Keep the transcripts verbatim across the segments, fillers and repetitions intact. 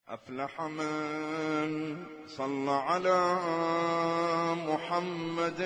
أفلح من صلى على محمد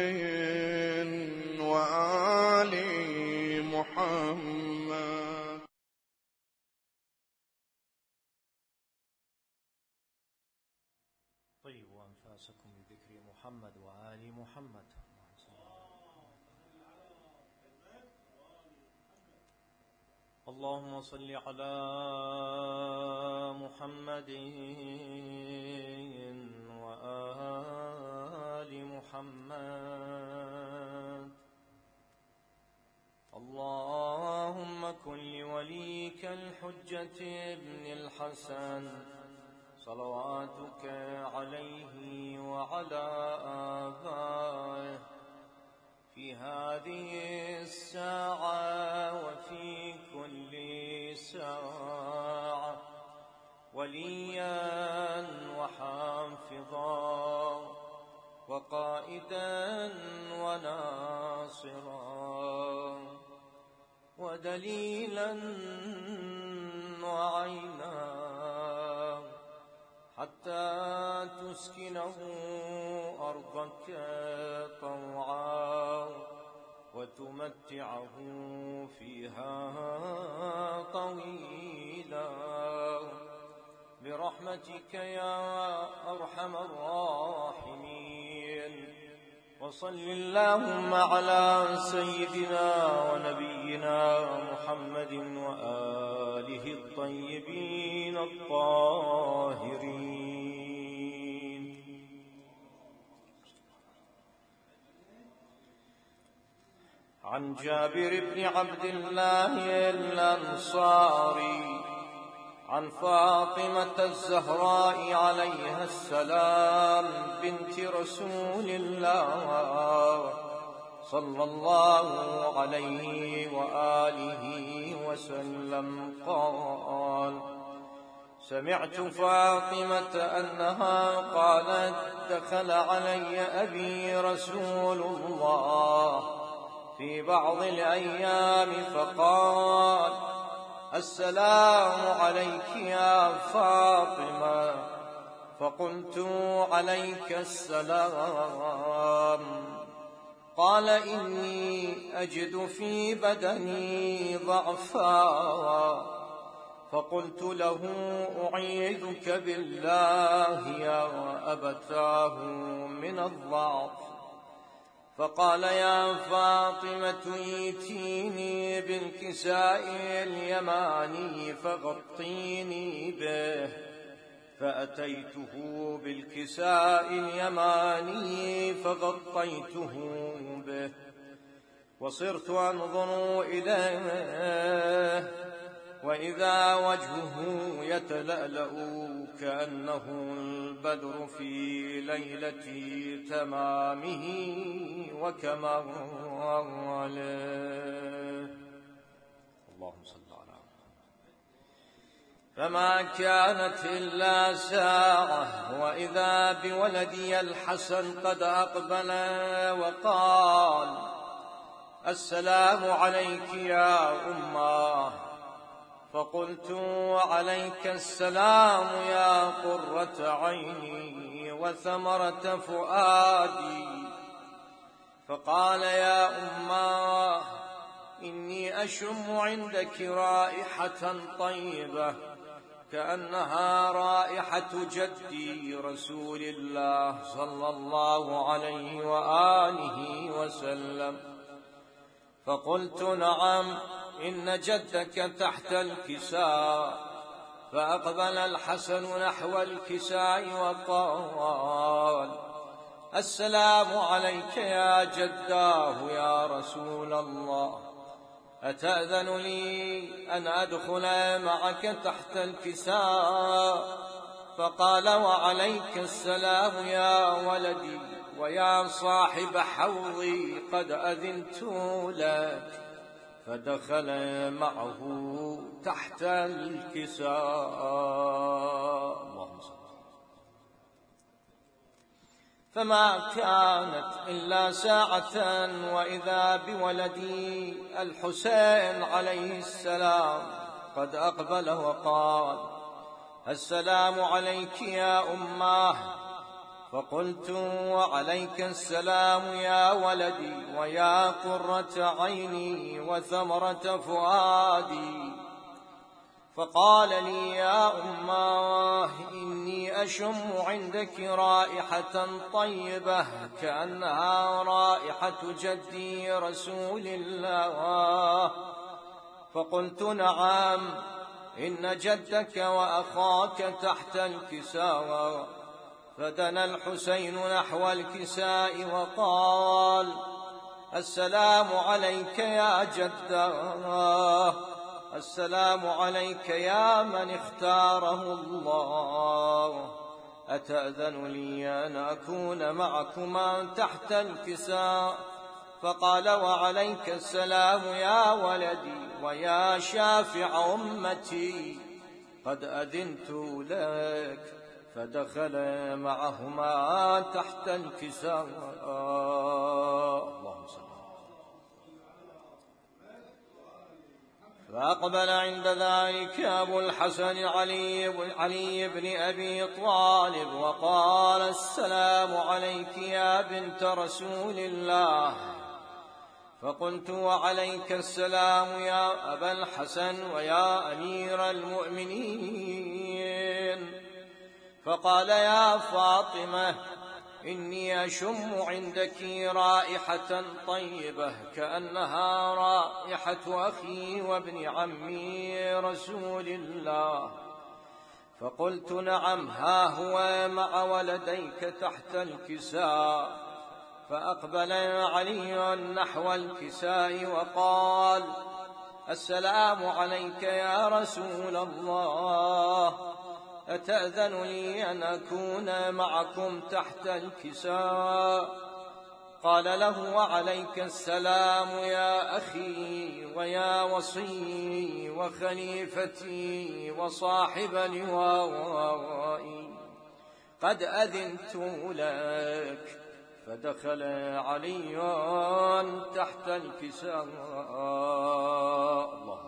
وآل محمد. طيبوا أنفاسكم بذكر محمد وآل محمد. اللهم صل على محمد وآل محمد. اللهم كن لوليك الحجة ابن الحسن صلواتك عليه وعلى آبائه في هذه الساعة وفي كل ساعة وليا وحافظا وقائدا وناصرا ودليلا وعينا حتى تسكنه أرضك طوعا وتمتعه فيها طويلا برحمتك يا أرحم الراحمين. وصل اللهم على سيدنا ونبينا محمد وآله الطيبين الطاهرين. عن جابر بن عبد الله الأنصاري عن فاطمة الزهراء عليها السلام بنت رسول الله صلى الله عليه وآله وسلم قال: سمعت فاطمة أنها قالت: دخل علي أبي رسول الله في بعض الأيام فقال: السلام عليك يا فاطمة. فقلت: عليك السلام. قال: إني أجد في بدني ضعفا. فقلت له: أعيذك بالله يا أبتاه من الضعف. فقال: يا فاطمة ائتيني بالكساء اليماني فغطيني به. فأتيته بالكساء اليماني فغطيته به وصرت أنظر إليه وإذا وجهه يتلألأ كأنه البدر في ليلة تمامه وكماله. اللهم صل على محمد. فما كانت إلا ساعة وإذا بولدي الحسن قد أقبل وقال: السلام عليك يا أمه. فقلت: عليك السلام يا قرة عيني وثمرة فؤادي. فقال: يا أمه، إني أشم عندك رائحة طيبة كأنها رائحة جدي رسول الله صلى الله عليه وآله وسلم. فقلت: نعم، إن جدك تحت الكساء. فأقبل الحسن نحو الكساء وقال: السلام عليك يا جداه يا رسول الله، أتأذن لي أن أدخل معك تحت الكساء؟ فقال: وعليك السلام يا ولدي ويا صاحب حوضي، قد أذنت لك. فدخل معه تحت الكساء. اللهم صل. فما كانت إلا ساعة وإذا بولدي الحسين عليه السلام قد أقبل وقال: السلام عليك يا أماه. فقلت وعليك السلام يا ولدي ويا قرة عيني وثمرة فؤادي. فقال لي يا أماه إني أشم عندك رائحة طيبة كأنها رائحة جدي رسول الله. فقلت نعم، إن جدك وأخاك تحت الكساء. فدنا الحسين نحو الكساء وقال السلام عليك يا جداه، السلام عليك يا من اختاره الله. أتأذن لي أن أكون معكما تحت الكساء؟ فقال وعليك السلام يا ولدي ويا شافع أمتي، قد أذنت لك. فدخل معهما تحت الكساء. اللهم صل. فأقبل عند ذلك أبو الحسن علي, علي بن أبي طالب وقال السلام عليك يا بنت رسول الله. فقلت وعليك السلام يا أبا الحسن ويا أمير المؤمنين. فقال يا فاطمة إني أشم عندك رائحة طيبة كأنها رائحة أخي وابن عمي رسول الله. فقلت نعم، ها هو مع ولديك تحت الكساء. فأقبل علي نحو الكساء وقال السلام عليك يا رسول الله، أتأذن لي أن أكون معكم تحت الكساء؟ قال له وعليك السلام يا أخي ويا وصي وخليفتي وصاحب لوائي، قد أذنت لك. فدخل علي تحت الكساء. الله.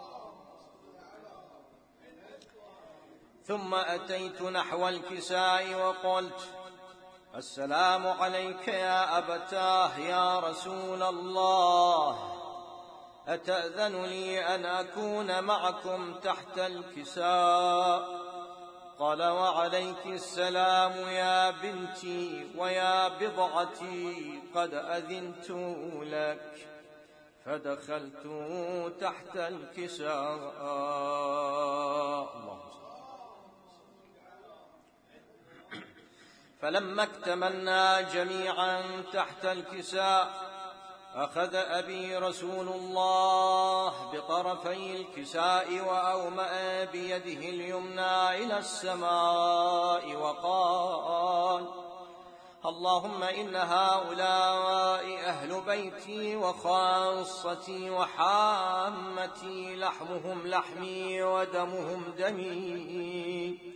ثم أتيت نحو الكساء وقلت السلام عليك يا أبتاه يا رسول الله، أتأذن لي أن أكون معكم تحت الكساء؟ قال وعليك السلام يا بنتي ويا بضعتي، قد أذنت لك. فدخلت تحت الكساء. الله. فلما اكتملنا جميعا تحت الكساء أخذ أبي رسول الله بطرفي الكساء وأومأ بيده اليمنى إلى السماء وقال اللهم إن هؤلاء أهل بيتي وخاصتي وحامتي، لحمهم لحمي ودمهم دمي،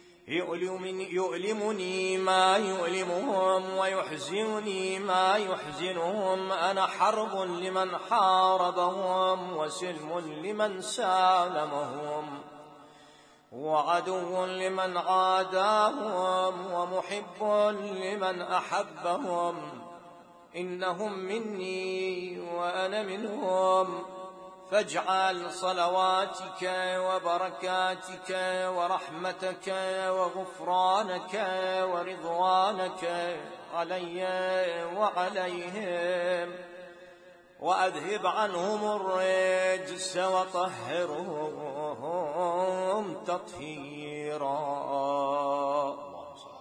يؤلمني ما يؤلمهم ويحزنني ما يحزنهم. أنا حرب لمن حاربهم وسلم لمن سالمهم وعدو لمن عاداهم ومحب لمن أحبهم. إنهم مني وأنا منهم، فاجعل صلواتك وبركاتك ورحمتك وغفرانك ورضوانك علي وعليهم، وأذهب عنهم الرجس وطهرهم تطهيرا.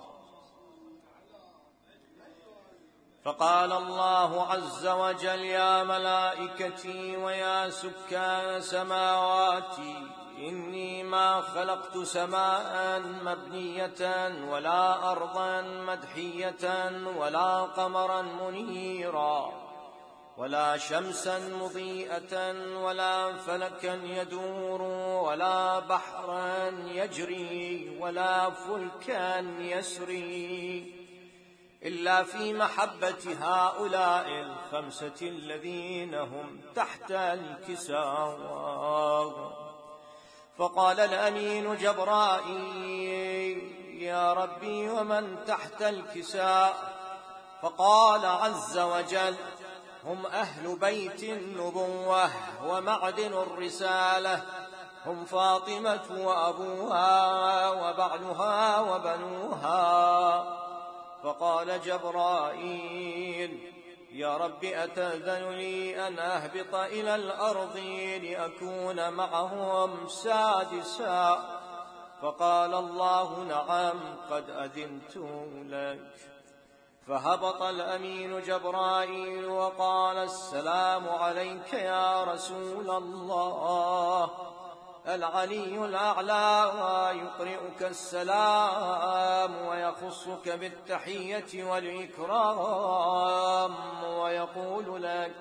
فقال الله عز وجل يا ملائكتي ويا سكان سماواتي، إني ما خلقت سماء مبنية ولا أرضا مدحية ولا قمرا منيرا ولا شمسا مضيئة ولا فلكا يدور ولا بحرا يجري ولا فلكا يسري إلا في محبة هؤلاء الخمسة الذين هم تحت الكساء. فقال الأمين جبرائيل: يا ربي ومن تحت الكساء؟ فقال عز وجل: هم أهل بيت النبوة ومعدن الرسالة، هم فاطمة وأبوها وبعلها وبنوها. فقال جبرائيل: يا رب أتأذن لي أن أهبط إلى الأرض لأكون معهم سادسا؟ فقال الله: نعم، قد أذنت لك. فهبط الأمين جبرائيل وقال: السلام عليك يا رسول الله. العلي الأعلى يقرئك السلام ويخصك بالتحية والإكرام ويقول لك: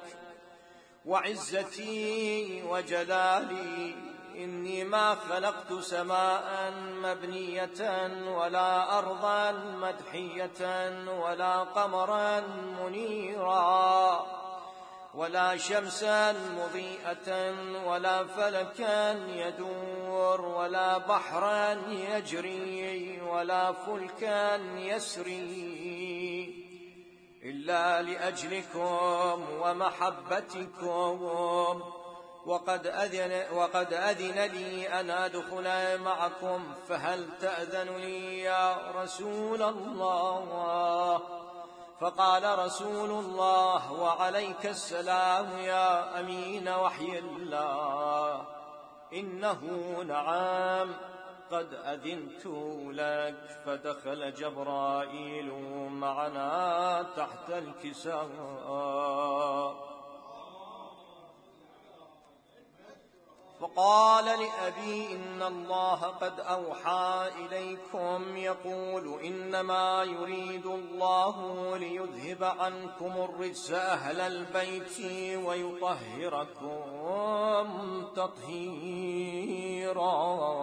وعزتي وجلالي إني ما خلقت سماء مبنية ولا أرضا مدحية ولا قمرا منيرا ولا شمسا مضيئة ولا فلكا يدور ولا بحرا يجري ولا فلكا يسري إلا لأجلكم ومحبتكم، وقد أذن, وقد أذن لي أن أدخل معكم، فهل تأذن لي يا رسول الله؟ فقال رسول الله: وعليك السلام يا أمين وحي الله، إنه نعم، قد أذنت لك. فدخل جبرائيل معنا تحت الكساء، فقال لأبي: إن الله قد أوحى إليكم يقول: إنما يريد الله ليذهب عنكم الرجس أهل البيت ويطهركم تطهيرا.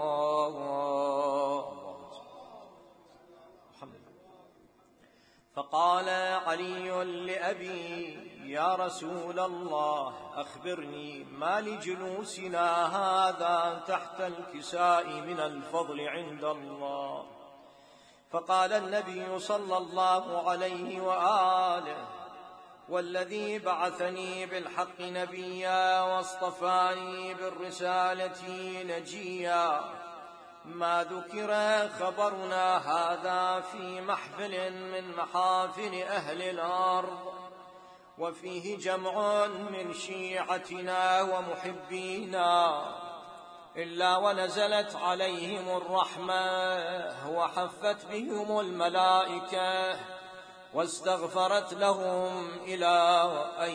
فقال علي لأبي: يا رسول الله، أخبرني ما لجلوسنا هذا تحت الكساء من الفضل عند الله. فقال النبي صلى الله عليه وآله: والذي بعثني بالحق نبيا واصطفاني بالرسالة نجيا، ما ذكر خبرنا هذا في محفل من محافل أهل الأرض، وفيه جمع من شيعتنا ومحبينا، إلا ونزلت عليهم الرحمة وحفت بهم الملائكة واستغفرت لهم إلى أن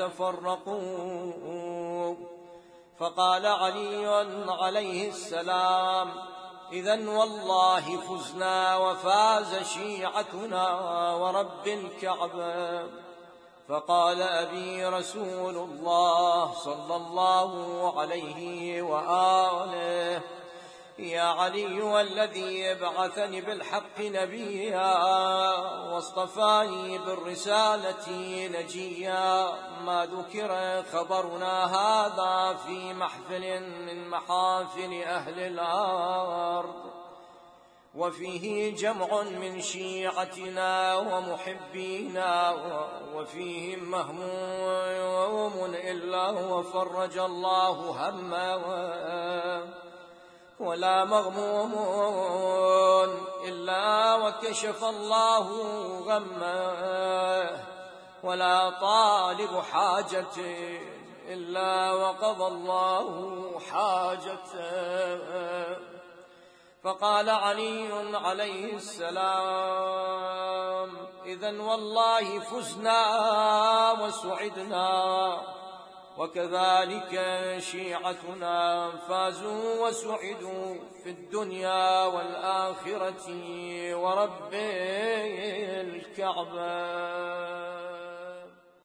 يتفرقوا. فقال علي عليه السلام: إذن والله فزنا وفاز شيعتنا ورب الكعبة. فقال أبي: رسول الله صلى الله عليه وآله: يا علي، والذي بعثني بالحق نبيا واصطفاني بالرسالة نجيا، ما ذكر خبرنا هذا في محفل من محافل أهل الأرض، وفيه جمع من شيعتنا ومحبينا، وفيهم مهموم إلا وفرج الله همه، ولا مغموم إلا وكشف الله غمه، ولا طالب حاجة إلا وقضى الله حاجته. فقال علي عليه السلام: إذن والله فزنا وسعدنا، وكذلك شيعتنا فازوا وسعدوا في الدنيا والآخرة ورب الكعبة.